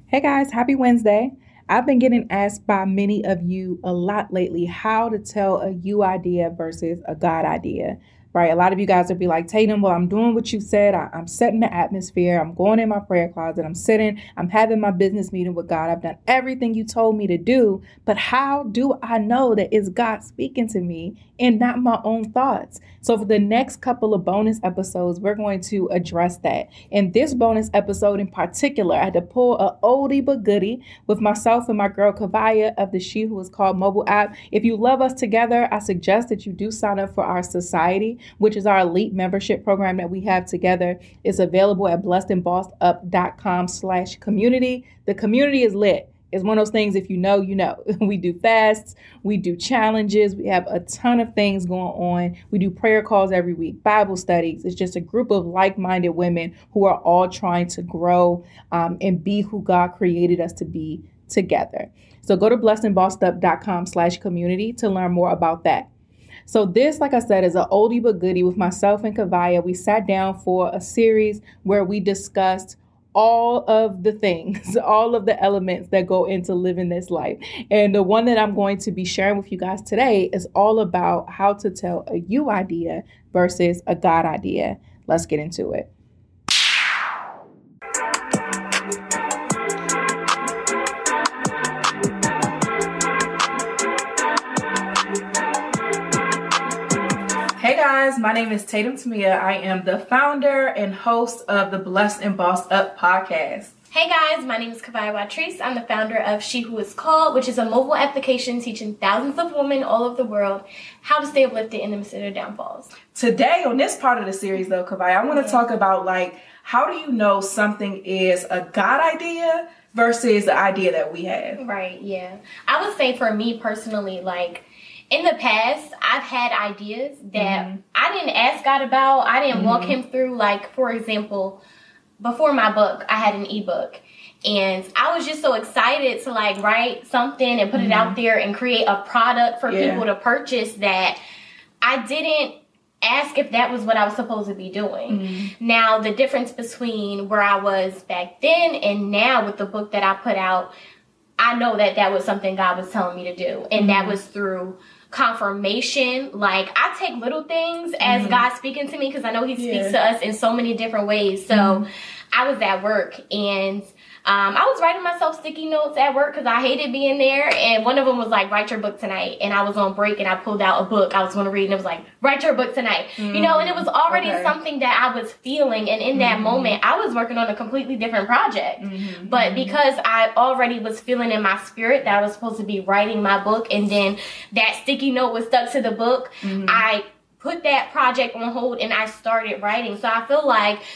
Hey guys, happy Wednesday. I've been getting asked by many of you a lot lately how to tell a you idea versus a God idea, right? A lot of you guys will be like, Tatum, well, I'm doing what you said. I'm setting the atmosphere. I'm going in my prayer closet. I'm sitting. I'm having my business meeting with God. I've done everything you told me to do. But how do I know that it's God speaking to me and not my own thoughts? So for the next couple of bonus episodes, we're going to address that. In this bonus episode in particular, I had to pull a oldie but goodie with myself and my girl Kavaya of the She Who Is Called mobile app. If you love us together, I suggest that you do sign up for our society, which is our elite membership program that we have together. It's available at blessedandbossedup.com/community. The community is lit. It's one of those things, if you know, you know. We do fasts, we do challenges, we have a ton of things going on. We do prayer calls every week, Bible studies. It's just a group of like-minded women who are all trying to grow and be who God created us to be together. So go to blessedandbossedup.com/community to learn more about that. So this, like I said, is an oldie but goodie with myself and Kavaya. We sat down for a series where we discussed all of the things, all of the elements that go into living this life. And the one that I'm going to be sharing with you guys today is all about how to tell a you idea versus a God idea. Let's get into it. Hey guys, my name is Tatum Tamia. I am the founder and host of the Blessed and Bossed Up podcast. Hey guys, my name is Kavaya Watrice. I'm the founder of She Who Is Called, which is a mobile application teaching thousands of women all over the world how to stay uplifted in the midst of their downfalls. Today, on this part of the series though, Kavaya, I want to talk about how do you know something is a God idea versus the idea that we have? Right, yeah. I would say for me personally, in the past, I've had ideas that I didn't ask God about. I didn't walk him through. For example, before my book, I had an ebook. And I was just so excited to write something and put it out there and create a product for people to purchase that I didn't ask if that was what I was supposed to be doing. Now, the difference between where I was back then and now with the book that I put out, I know that that was something God was telling me to do. And that was through confirmation. I take little things as God speaking to me because I know he speaks to us in so many different ways. So I was at work and I was writing myself sticky notes at work because I hated being there. And one of them was write your book tonight. And I was on break and I pulled out a book I was going to read and it was write your book tonight. And it was already something that I was feeling. And in that moment, I was working on a completely different project. But because I already was feeling in my spirit that I was supposed to be writing my book and then that sticky note was stuck to the book, I put that project on hold and I started writing. So I feel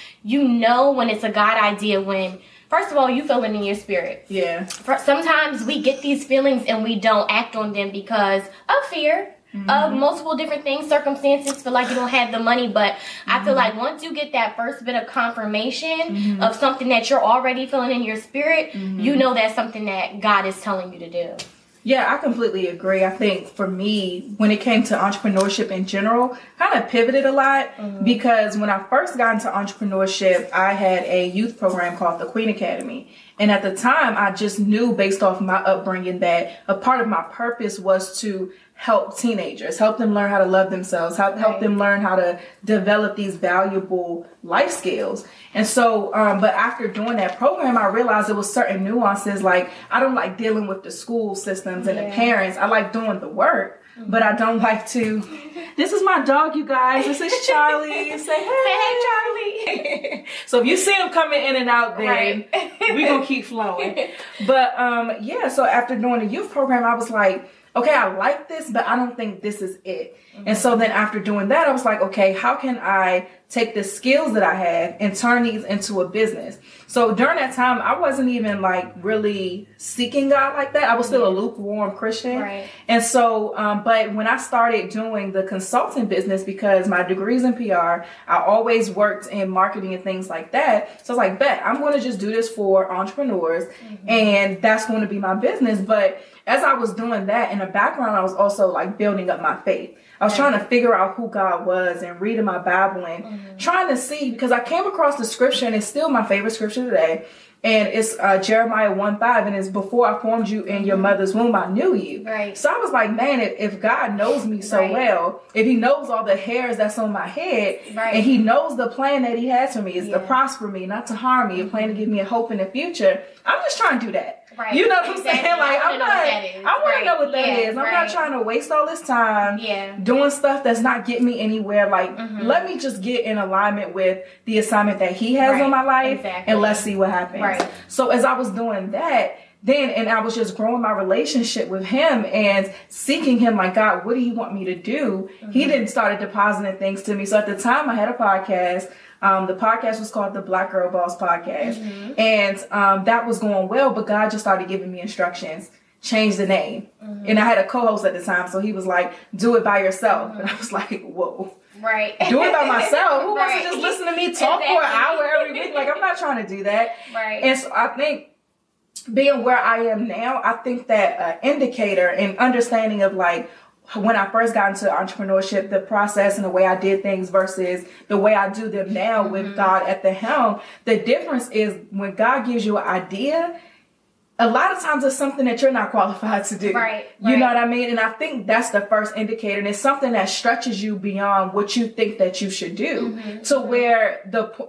when it's a God idea when, first of all, you feel it in your spirit. Yeah. Sometimes we get these feelings and we don't act on them because of fear, of multiple different things, circumstances, feel like you don't have the money. But I feel once you get that first bit of confirmation of something that you're already feeling in your spirit, you know that's something that God is telling you to do. Yeah, I completely agree. I think for me, when it came to entrepreneurship in general, kind of pivoted a lot because when I first got into entrepreneurship, I had a youth program called the Queen Academy. And at the time, I just knew based off my upbringing that a part of my purpose was to help teenagers, help them learn how to love themselves, help them learn how to develop these valuable life skills. And so, but after doing that program, I realized there was certain nuances. I don't like dealing with the school systems and the parents. I like doing the work, but I don't like to. This is my dog, you guys. This is Charlie. Say hey, Charlie. So if you see him coming in and out, then we're going to keep flowing. But so after doing the youth program, I was like, okay, I like this, but I don't think this is it. And so then after doing that, I was like, okay, how can I take the skills that I have and turn these into a business? So during that time, I wasn't even really seeking God like that. I was still a lukewarm Christian. Right. And so, but when I started doing the consulting business, because my degree's in PR, I always worked in marketing and things like that. So I was like, bet, I'm going to just do this for entrepreneurs and that's going to be my business. But as I was doing that in the background, I was also building up my faith. I was trying to figure out who God was and reading my Bible and trying to see, because I came across the scripture and it's still my favorite scripture today. And it's Jeremiah 1:5, and it's before I formed you in your mother's womb, I knew you. Right. So I was like, man, if God knows me so well, if he knows all the hairs that's on my head, and he knows the plan that he has for me is to prosper me, not to harm me, a plan to give me a hope in the future, I'm just trying to do that. Right. You know what I'm saying? Like, I want to know what that is. I'm not trying to waste all this time doing stuff that's not getting me anywhere. Like, let me just get in alignment with the assignment that he has on my life, and let's see what happens. Right. So as I was doing that, and I was just growing my relationship with him and seeking him, like, God, what do you want me to do? He then started depositing things to me. So at the time I had a podcast. The podcast was called the Black Girl Boss Podcast. And that was going well, but God just started giving me instructions. Change the name. And I had a co-host at the time, so he was like, do it by yourself. And I was like, whoa. Right. Do it by myself? Who wants to just listen to me talk for an hour every week? Like, I'm not trying to do that. Right. And so I think being where I am now, I think that indicator and understanding of, like, when I first got into entrepreneurship, the process and the way I did things versus the way I do them now with God at the helm, the difference is when God gives you an idea, a lot of times it's something that you're not qualified to do. Right. You know what I mean? And I think that's the first indicator. And it's something that stretches you beyond what you think that you should do. To where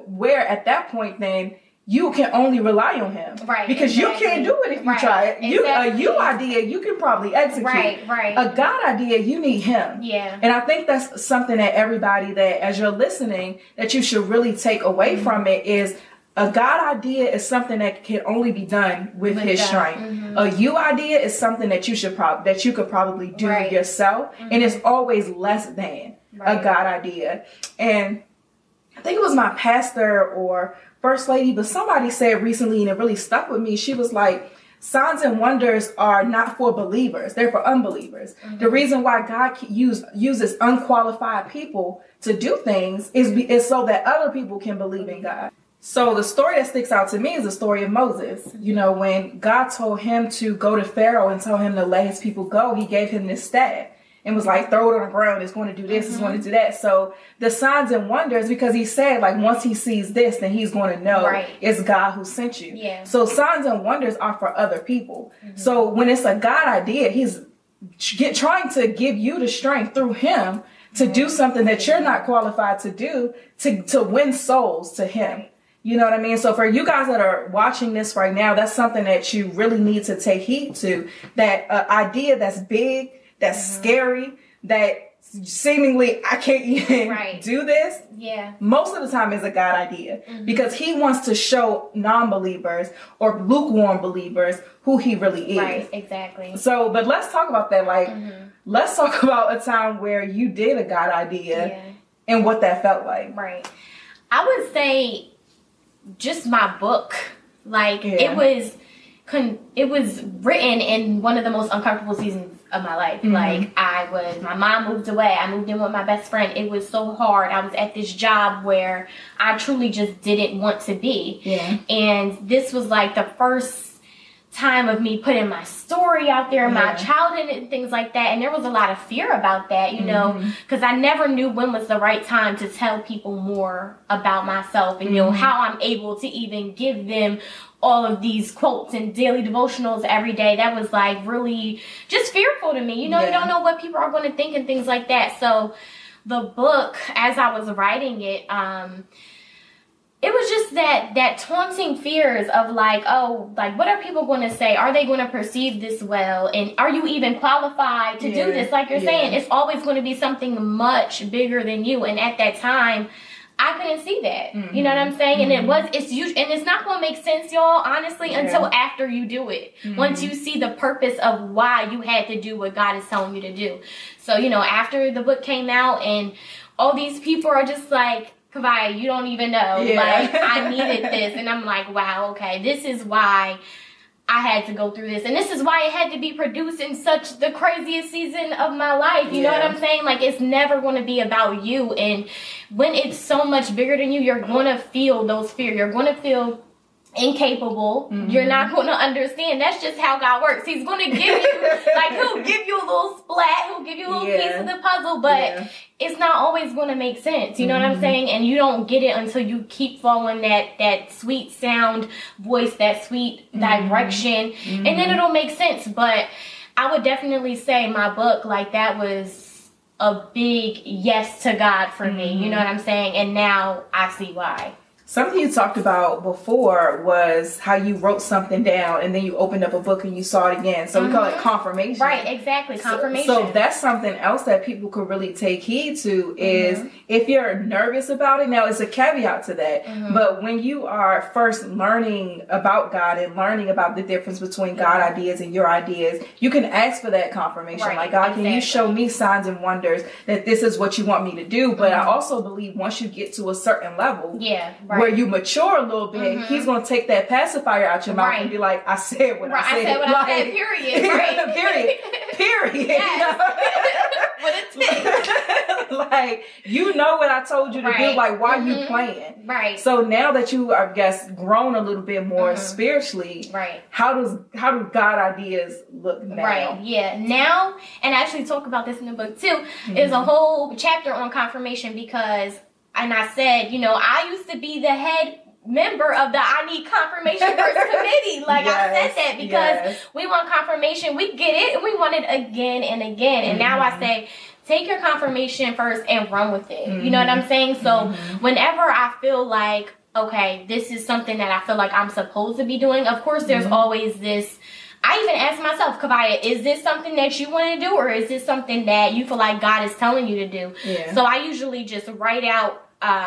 at that point then, you can only rely on him. Right. Because you can't do it if you try it. A you idea, you can probably execute. Right. A God idea, you need him. Yeah. And I think that's something that everybody that, as you're listening, that you should really take away from it is a God idea is something that can only be done with his strength. A you idea is something that you should that you could probably do yourself. And it's always less than a God idea. And I think it was my pastor or first lady, but somebody said recently, and it really stuck with me. She was like, signs and wonders are not for believers. They're for unbelievers. The reason why God uses unqualified people to do things is so that other people can believe in God. So the story that sticks out to me is the story of Moses. You know, when God told him to go to Pharaoh and tell him to let his people go, he gave him this staff. And was like, throw it on the ground. It's going to do this. It's going to do that. So the signs and wonders, because he said, like, once he sees this, then he's going to know it's God who sent you. Yeah. So signs and wonders are for other people. So when it's a God idea, he's trying to give you the strength through him to do something that you're not qualified to do, to win souls to him. You know what I mean? So for you guys that are watching this right now, that's something that you really need to take heed to. That idea that's big, that's scary, that seemingly I can't even do this. Yeah. Most of the time is a God idea because he wants to show non-believers or lukewarm believers who he really is. Right, exactly. So, but let's talk about that. Like, let's talk about a time where you did a God idea and what that felt like. Right. I would say just my book. Like, it was written in one of the most uncomfortable seasons of my life. Like, my mom moved away. I moved in with my best friend. It was so hard. I was at this job where I truly just didn't want to be. Yeah. And this was like the first time of me putting my story out there, my childhood and things like that. And there was a lot of fear about that, you know, because I never knew when was the right time to tell people more about myself and, you know, how I'm able to even give them all of these quotes and daily devotionals every day. That was like really just fearful to me. You know, you don't know what people are going to think and things like that. So the book, as I was writing it, it was just that taunting fears of like, oh, like, what are people going to say? Are they going to perceive this well? And are you even qualified to do this? Like you're saying, it's always going to be something much bigger than you. And at that time, I couldn't see that. You know what I'm saying? And it's not going to make sense, y'all, honestly, until after you do it. Once you see the purpose of why you had to do what God is telling you to do. So, you know, after the book came out and all these people are just like, Kavaya, you don't even know. Like, I needed this. And I'm like, wow, okay, this is why I had to go through this. And this is why it had to be produced in such the craziest season of my life. You know what I'm saying? Like, it's never going to be about you. And when it's so much bigger than you, you're going to feel those fears. You're going to feel incapable. You're not going to understand. That's just how God works. He's going to give you, like, he'll give you a little splat, he'll give you a little piece of the puzzle, but it's not always going to make sense. You know what I'm saying? And you don't get it until you keep following that sweet sound voice, that sweet direction, and then it'll make sense. But I would definitely say my book, like, that was a big yes to God for me. You know what I'm saying? And now I see why. Something you talked about before was how you wrote something down and then you opened up a book and you saw it again. So we call it confirmation. Right, exactly. Confirmation. So that's something else that people could really take heed to is if you're nervous about it. Now, it's a caveat to that. But when you are first learning about God and learning about the difference between God ideas and your ideas, you can ask for that confirmation. Right, like, God, can you show me signs and wonders that this is what you want me to do? But I also believe once you get to a certain level, where you mature a little bit, he's going to take that pacifier out your mouth and be like, I said what I said. I said what I said, period. Right. Period. Yes. What it takes. Like, you know what I told you to do. Like, why are you playing? Right. So now that you are, I guess, grown a little bit more spiritually, how do God ideas look now? Right. Yeah. Now, and I actually talk about this in the book too, is a whole chapter on confirmation because, and I said, you know, I used to be the head member of the I Need Confirmation Verse committee. Like, I said that because we want confirmation. We get it and we want it again and again. And now I say, take your confirmation first and run with it. You know what I'm saying? So whenever I feel like, okay, this is something that I feel like I'm supposed to be doing, of course, there's always this. I even ask myself, Kavaya, is this something that you want to do, or is this something that you feel like God is telling you to do? So I usually just write out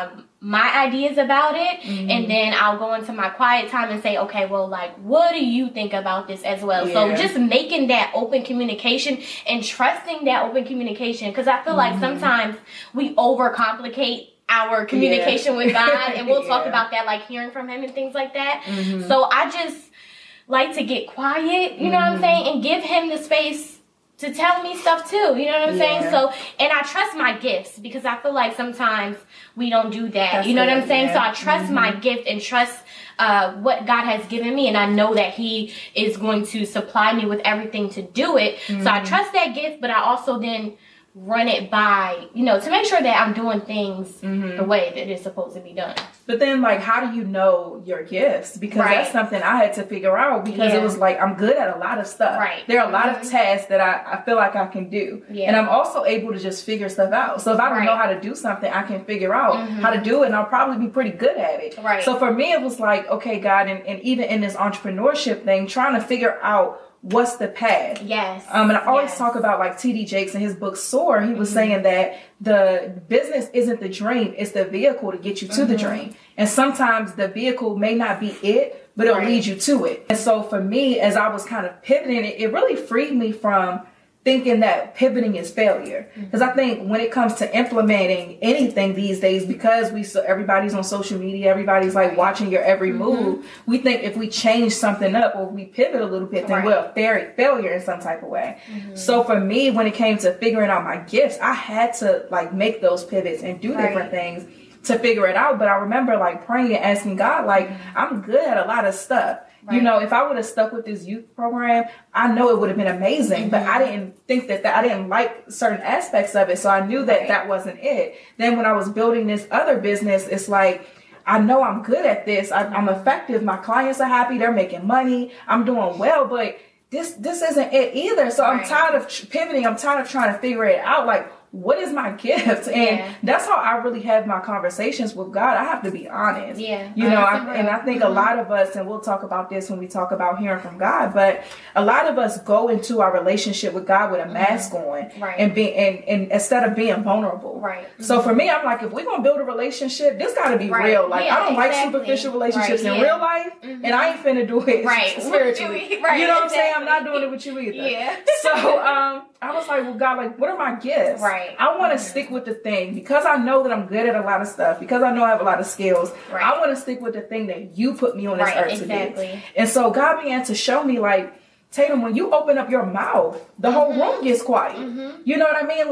my ideas about it, and then I'll go into my quiet time and say, okay, well, like, what do you think about this as well? So just making that open communication and trusting that open communication, because I feel like sometimes we overcomplicate our communication with God, and we'll talk about that, like hearing from him and things like that. So I just like to get quiet, you know what I'm saying, and give him the space to tell me stuff too, you know what I'm saying? So, and I trust my gifts, because I feel like sometimes we don't do that, you know what I'm saying? So I trust my gift and trust what God has given me, and I know that he is going to supply me with everything to do it. So I trust that gift, but I also then run it by, you know, to make sure that I'm doing things the way that it's supposed to be done. But then, like, how do you know your gifts? Because that's something I had to figure out, because it was like, I'm good at a lot of stuff. There are a lot of tasks that I feel like I can do. And I'm also able to just figure stuff out. So if I don't know how to do something, I can figure out how to do it, and I'll probably be pretty good at it. So for me, it was like, okay, God, and even in this entrepreneurship thing, trying to figure out what's the path. And I always talk about, like, T.D. Jakes in his book Soar. He was saying that the business isn't the dream, it's the vehicle to get you to the dream. And sometimes the vehicle may not be it, but it'll lead you to it. And so for me, as I was kind of pivoting, it really freed me from thinking that pivoting is failure. Because I think when it comes to implementing anything these days, because everybody's on social media, everybody's like watching your every move, we think if we change something up or we pivot a little bit, then we're a failure in some type of way. So for me, when it came to figuring out my gifts, I had to, like, make those pivots and do different things to figure it out. But I remember, like, praying and asking God, like, I'm good at a lot of stuff. You know, if I would have stuck with this youth program, I know it would have been amazing. But I didn't think that I didn't like certain aspects of it. So I knew that that wasn't it. Then when I was building this other business, it's like, I know I'm good at this. I'm effective. My clients are happy. They're making money. I'm doing well. But this isn't it either. So I'm tired of pivoting. I'm tired of trying to figure it out. Like, what is my gift? And that's how I really have my conversations with God. I have to be honest. You know, I think a lot of us, and we'll talk about this when we talk about hearing from God, but a lot of us go into our relationship with God with a mask on, and instead of being vulnerable. So for me, I'm like, if we're going to build a relationship, this got to be real. Like, I don't like superficial relationships in real life, and I ain't finna do it spiritually. You know what I'm saying? I'm not doing it with you either. So I was like, well, God, like, what are my gifts? I want to stick with the thing, because I know that I'm good at a lot of stuff, because I know I have a lot of skills. I want to stick with the thing that you put me on this earth to do. And so God began to show me, like, Tatum, when you open up your mouth, the whole room gets quiet. You know what I mean? Like,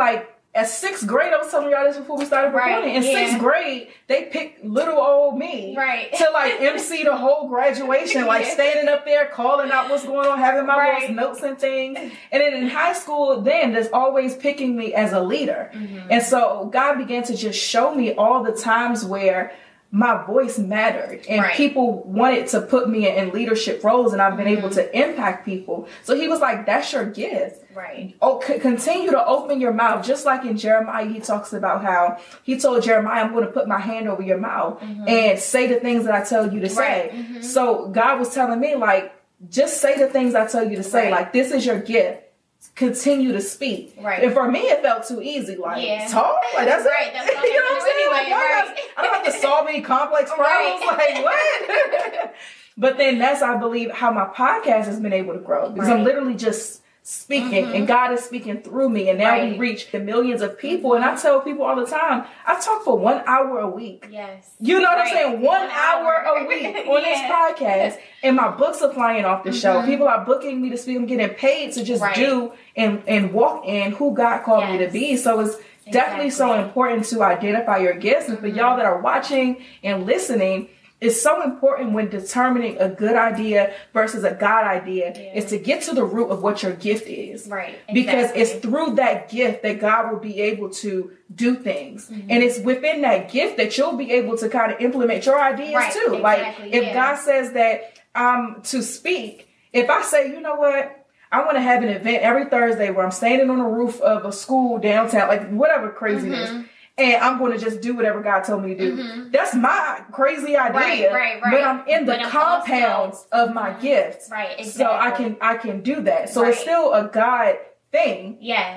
at 6th grade, I was telling y'all this before we started recording. In 6th grade, they picked little old me to like MC the whole graduation, like standing up there, calling out what's going on, having my voice notes and things. And then in high school, there's always picking me as a leader. And so God began to just show me all the times where my voice mattered and people wanted to put me in leadership roles, and I've been able to impact people. So he was like, that's your gift. Oh, continue to open your mouth. Just like in Jeremiah, he talks about how he told Jeremiah, I'm going to put my hand over your mouth and say the things that I tell you to say. So God was telling me, like, just say the things I tell you to say. Like, this is your gift. Continue to speak. And for me, it felt too easy. Like, talk? Like, that's it? That's what you know what I'm saying? Like, I don't have to solve any complex problems. Like, what? But then that's, I believe, how my podcast has been able to grow. Because I'm literally just speaking and God is speaking through me, and now we reach the millions of people. And I tell people all the time, I talk for 1 hour a week. You know what I'm saying? 1 hour a week on this podcast, and my books are flying off the show. People are booking me to speak. I'm getting paid to just do and walk in who God called me to be. So it's definitely so important to identify your gifts. And for y'all that are watching and listening, it's so important when determining a good idea versus a God idea is to get to the root of what your gift is. Because it's through that gift that God will be able to do things. And it's within that gift that you'll be able to kind of implement your ideas too. Like if God says that to speak, if I say, you know what, I want to have an event every Thursday where I'm standing on the roof of a school downtown, like whatever craziness. And I'm going to just do whatever God told me to do. That's my crazy idea. But I'm in the compounds of my gifts. So I can do that. So it's still a God thing.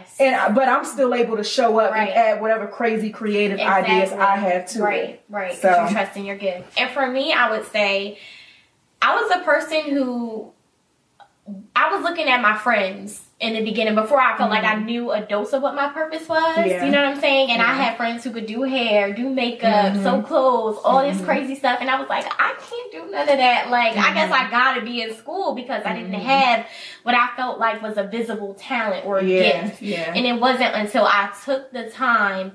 But I'm still able to show up and add whatever crazy creative ideas I have to it. So you trust in your gift. And for me, I would say I was a person who I was looking at my friends in the beginning before I felt like I knew a dose of what my purpose was. You know what I'm saying? And I had friends who could do hair, do makeup, sew clothes, all this crazy stuff. And I was like, I can't do none of that. Like, I guess I gotta be in school because I didn't have what I felt like was a visible talent or a gift. And it wasn't until I took the time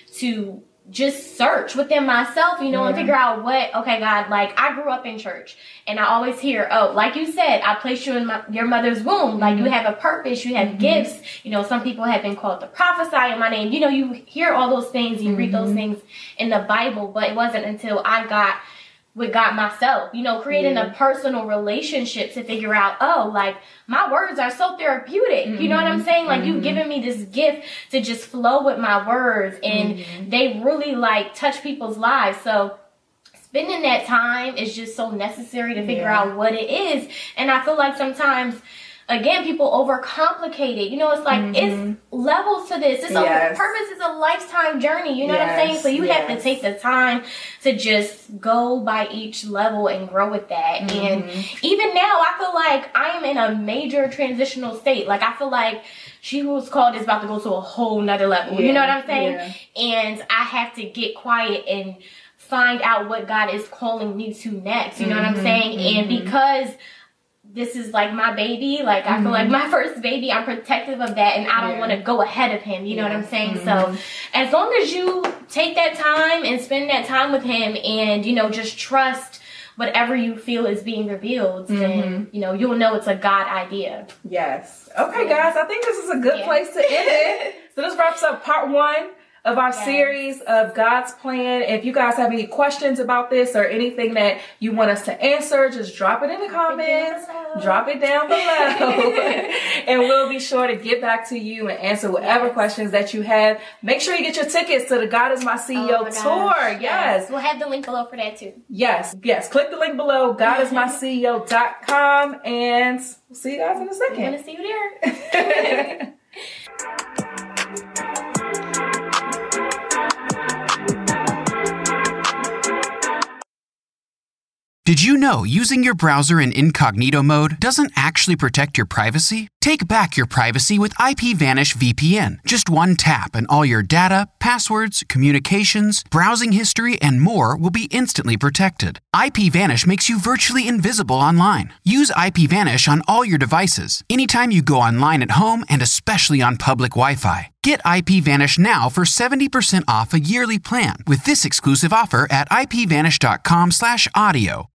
to just search within myself, you know, and figure out what, okay, God, like, I grew up in church, and I always hear, oh, like you said, I placed you in your mother's womb. Like, you have a purpose, you have gifts. You know, some people have been called to prophesy in my name. You know, you hear all those things, you read those things in the Bible, but it wasn't until I got with God myself, you know, creating a personal relationship to figure out, oh, like, my words are so therapeutic. You know what I'm saying? Like, you've given me this gift to just flow with my words, and they really, like, touch people's lives. So spending that time is just so necessary to figure out what it is. And I feel like sometimes, again, people overcomplicate it. You know, it's like, it's levels to this. It's a purpose is a lifetime journey. You know what I'm saying? So you have to take the time to just go by each level and grow with that. And even now, I feel like I am in a major transitional state. Like, I feel like She Who Was Called is about to go to a whole nother level. You know what I'm saying? And I have to get quiet and find out what God is calling me to next. You know what I'm saying? And because this is like my baby, like I feel like my first baby, I'm protective of that, and I don't want to go ahead of him. You know what I'm saying? So as long as you take that time and spend that time with him, and, you know, just trust whatever you feel is being revealed, then, you know, you'll know it's a God idea. Yes. Okay, guys, I think this is a good place to end it. So this wraps up part 1 of our series of God's plan. If you guys have any questions about this or anything that you want us to answer, just drop it in the comments. Drop it down below. And we'll be sure to get back to you and answer whatever questions that you have. Make sure you get your tickets to the God is My CEO tour. Yes. We'll have the link below for that too. Yes. Click the link below, godismyceo.com, and we'll see you guys in a second. I'm going to see you there. Did you know using your browser in incognito mode doesn't actually protect your privacy? Take back your privacy with IPVanish VPN. Just one tap and all your data, passwords, communications, browsing history, and more will be instantly protected. IPVanish makes you virtually invisible online. Use IPVanish on all your devices, anytime you go online at home, and especially on public Wi-Fi. Get IPVanish now for 70% off a yearly plan with this exclusive offer at IPVanish.com/audio.